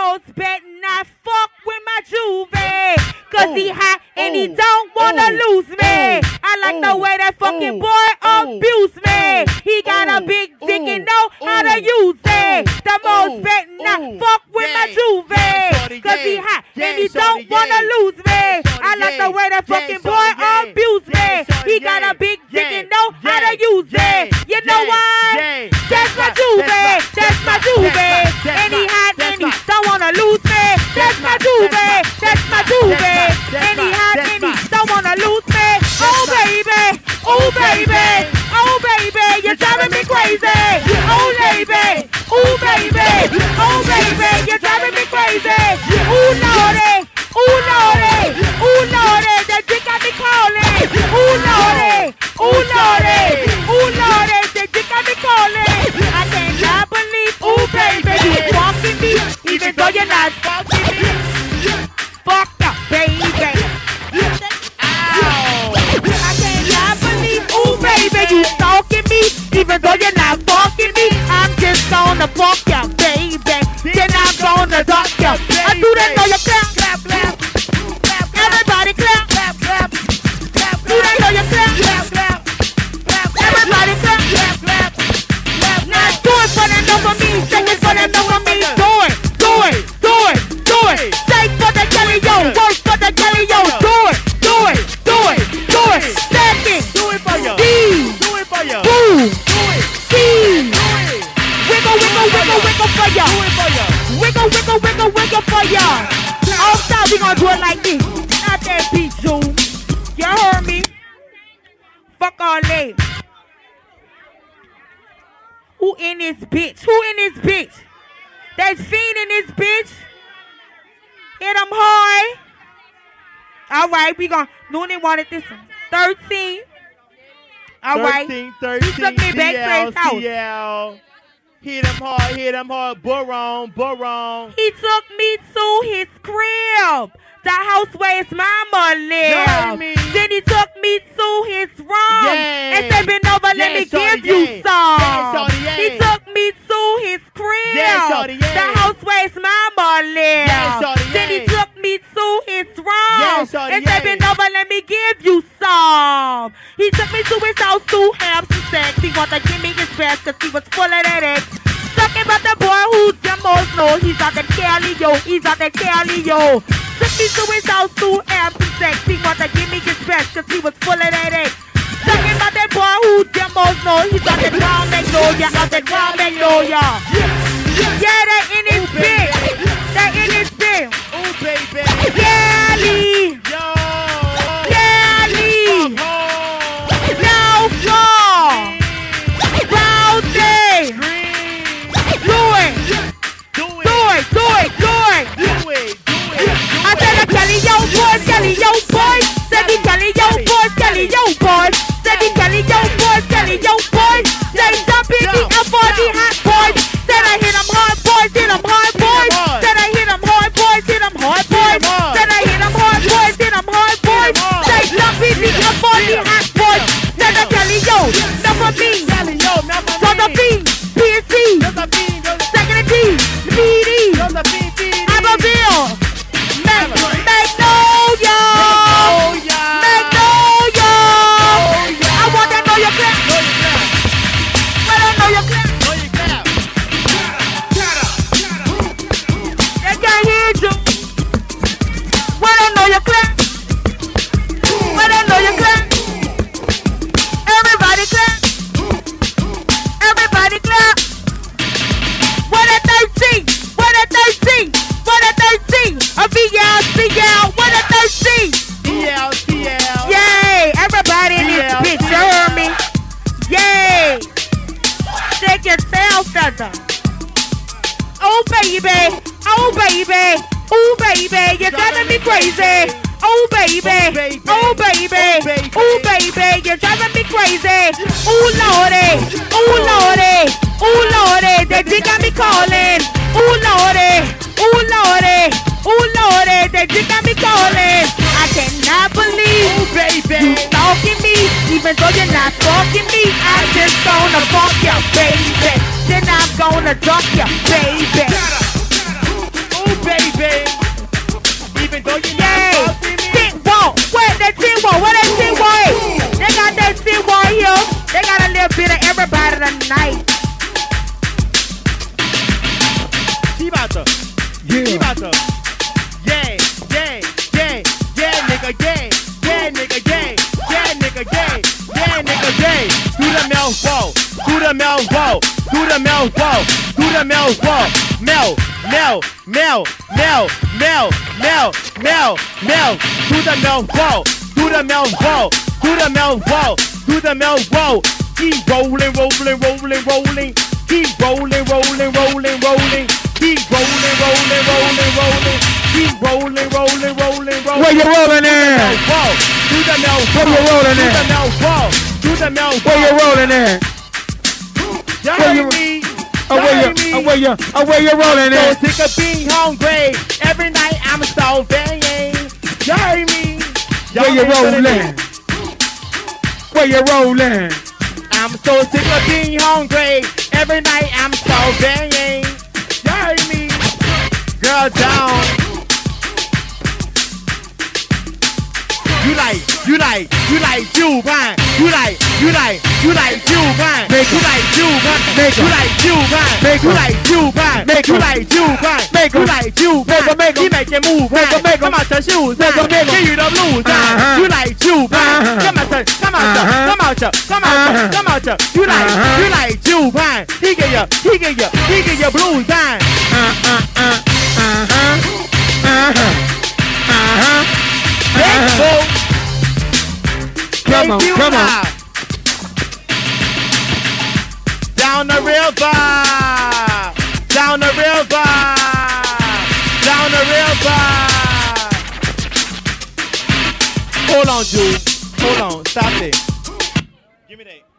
most bet not fuck with my Juve. Cause he hot and he don't wanna lose me. I like the way that fucking boy abuse me. He got a big dick and know how to use it. The most bet not fuck with my Juve. Cause he hot and he don't wanna lose me. I like the way that fucking boy abuse me. He got a big dick and know how to use it. You know why? That's my Juve. That's my Juve. And he hot and he don't wanna lose me. That's my Juve. That's my Juve. And he hot and he don't wanna lose me. Oh baby. Oh baby. Oh baby. You're driving me crazy. Oh baby. Oh baby. Oh baby. You're driving me crazy. Ooh lordy. Ooh lordy. Ooh lordy. That dick got me calling. Ooh lordy. Ooh lordy. Ooh lordy. That dick got me calling. I cannot believe. Ooh baby. You fucking me. Even though you're not fucking me. Fuck up, baby. Ow. I cannot believe. Ooh baby. You stalking me. Even though you're not fucking me. I'm just gonna fuck ya, baby. Then I'm gonna duck ya. I do that know you clap, clap, clap. Everybody clap, clap, clap. Do that know you clap, clap, clap. Everybody clap, clap, clap. Now do it for them, know for me. Shake it for them, know for me. Do it, do it, do it, do it. Shake for the jelly, yo. Work for the jelly, yo. Do it, do it, do it, do it. Shake it. Do it for you. Do it for you. Boom. Do it. See. Wiggle, wiggle, wiggle, wiggle for ya. Do it for ya. Wiggle, wiggle, wiggle, wiggle for ya. All style, we gonna do it like this. Not that beat, Zoom. You heard me? Fuck all that. Who in this bitch? Who in this bitch? That fiend in this bitch? Hit them hard. All right, we gonna. Noonan wanted this one. 13. All right. 13. He took me back to his house. Hit him hard, Burrong. He took me to his crib, the house where his mama lived. Then he took me to his room and said, bend over, let me give you some. He took me to his crib, the house where his mama lived. Then he took me to his room and said, bend over, let me give you some. He took me to his house to have some sex. He wanted to give me his best because he was full of that X. Talking about the boy who demos know he's out that Cali, yo. He's out that Cali, yo. Took me to his house to have some sex. He wanted to give me his best because he was full of that X. Talking about that boy who demos know he's out that Grand Magnolia, out that Grand Magnolia. Yeah, they in his bed. They in his bed. Oh, baby. Cali. Yo. Cali. No floor. Rounded. Do it. I said a Kelly, yo, boys, Kelly, yo, boys. Said he Kelly, yo, boys, Kelly, yo, boys. Said he Kelly, yo, boys, Kelly, yo, boys. Say jump in the F for the hot boys. Said I hit him hard, boys, hit him hard, boys. Said I hit him hard, boys, hit him hard, boys. Said I hit him hard, boys, hit him hard, boys. Say jump in the F for the hot boys. Said a Kelly, yo, number B. So the B, PSC. Second D, PD. Abbeville. Magnolia. I want that know your clap. I don't know your clap. They can't hear you. I don't know your clap. I don't know your clap. Everybody clap. Everybody clap. What a 13. What a 13. What a 13. A VL. What a 13. CL. Yay. Everybody in this bitch. You heard me? Yay. Shake your tail feather. Oh, baby. Oh, baby. Oh, baby. You're driving me crazy. Oh, baby. Oh, baby. Oh, baby. You're driving me crazy. Oh, lordy. Oh, lordy. Oh, lordy. They just got me calling. Oh, lordy. Oh, lordy. Oh, lordy. They just got me calling. I cannot believe you stalking me. Even though you're not stalking me, I'm just gonna fuck you, baby. Then I'm gonna duck you, baby. Oh, They got a little bit of everybody tonight. She about to. She about to. Yeah, yeah, yeah, yeah, nigga, yeah, yeah, nigga, yeah, yeah, nigga, yeah, yeah, nigga, yeah. Do the mouth wall, do the mouth wall, do the mouth wall, do the mouth wall. Mel, Mel, Mel, Mel, Mel, Mel, Mel, Mel. Do the mouth wall, do the mouth wall, do the mouth wall, do the mouth wall. Keep rolling, rolling, rolling, rolling. Keep rolling, rolling, rolling, rolling. Keep rolling, rolling, rolling, rolling. Keep rolling, rolling, rolling, rolling. Where you rolling in? Do the mouth Where you rolling in? Do the mouth wall. Do the mouth Where you rolling in? Y'all Where hear you- me? Where you rolling So in? sick of being hungry. Every night I'm starving. Y'all hear me? Where you ain't feeling rolling? it. Where you rolling? I'm so sick of being hungry. Every night I'm starving. Y'all hear me? Girl down. You like Jew pie. You like Jew pie. You like Jew pie. You like Jew pie. You like Jew pie. You like Jew pie. You like Jew pie. You like Jew pie. He make you move. Come out your shoes. Give you the blues. You like Jew pie. Come out. You like Jew pie. He give you blues. Let's go. Come on, come on. Down the river. Down the river. Down the river. Hold on, Jude. Hold on. Stop it. Give me that.